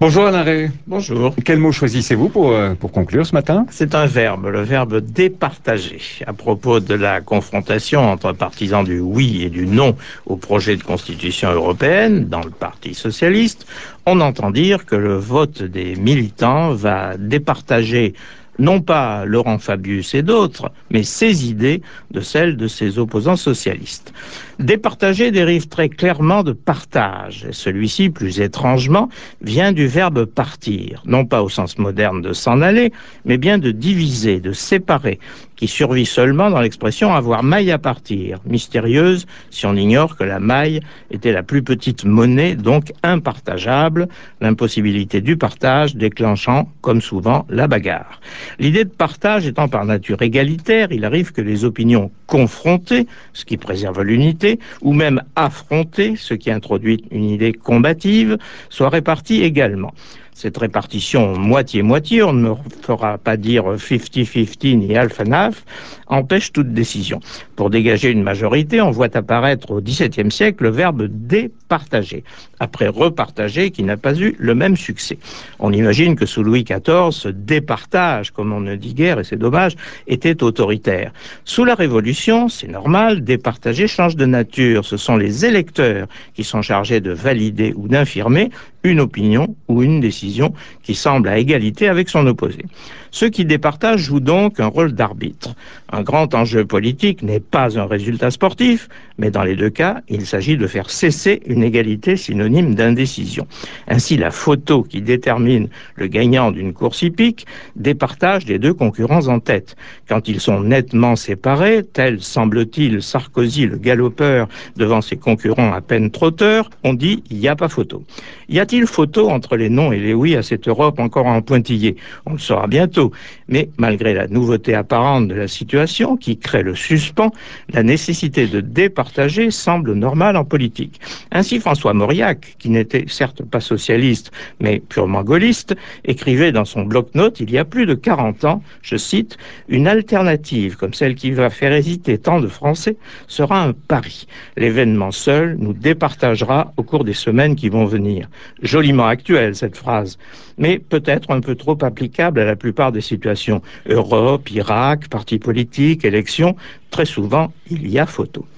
Bonjour Alain Ray. Bonjour. Quel mot choisissez-vous pour conclure ce matin? C'est un verbe, le verbe départager. À propos de la confrontation entre partisans du oui et du non au projet de constitution européenne dans le Parti socialiste, on entend dire que le vote des militants va départager non pas Laurent Fabius et d'autres, mais ses idées de celles de ses opposants socialistes. Départager dérive très clairement de partage. Et celui-ci, plus étrangement, vient du verbe partir, non pas au sens moderne de s'en aller, mais bien de diviser, de séparer, qui survit seulement dans l'expression avoir maille à partir, mystérieuse si on ignore que la maille était la plus petite monnaie, donc impartageable, l'impossibilité du partage déclenchant, comme souvent, la bagarre. L'idée de partage étant par nature égalitaire, il arrive que les opinions confrontées, ce qui préserve l'unité, ou même affrontées, ce qui introduit une idée combative, soient réparties également. Cette répartition moitié-moitié, on ne me fera pas dire 50-50 ni half and half, empêche toute décision. Pour dégager une majorité, on voit apparaître au XVIIe siècle le verbe départager, après repartager qui n'a pas eu le même succès. On imagine que sous Louis XIV, ce départage, comme on ne dit guère, et c'est dommage, était autoritaire. Sous la Révolution, c'est normal, départager change de nature. Ce sont les électeurs qui sont chargés de valider ou d'infirmer une opinion ou une décision qui semble à égalité avec son opposé. Ceux qui départagent jouent donc un rôle d'arbitre. Un grand enjeu politique n'est pas un résultat sportif, mais dans les deux cas, il s'agit de faire cesser une égalité synonyme d'indécision. Ainsi, la photo qui détermine le gagnant d'une course hippique départage les deux concurrents en tête. Quand ils sont nettement séparés, tel semble-t-il Sarkozy le galopeur devant ses concurrents à peine trotteurs, on dit il n'y a pas photo. Y a-t-il photo entre les non et les oui à cette Europe encore en pointillé? On le saura bientôt. Mais malgré la nouveauté apparente de la situation qui crée le suspens, la nécessité de départager semble normale en politique. Ainsi, François Mauriac, qui n'était certes pas socialiste, mais purement gaulliste, écrivait dans son bloc-notes il y a plus de 40 ans, je cite, « Une alternative comme celle qui va faire hésiter tant de Français sera un pari. L'événement seul nous départagera au cours des semaines qui vont venir. » Joliment actuelle cette phrase, mais peut-être un peu trop applicable à la plupart des situations. Europe, Irak, partis politiques, élections, très souvent il y a photo.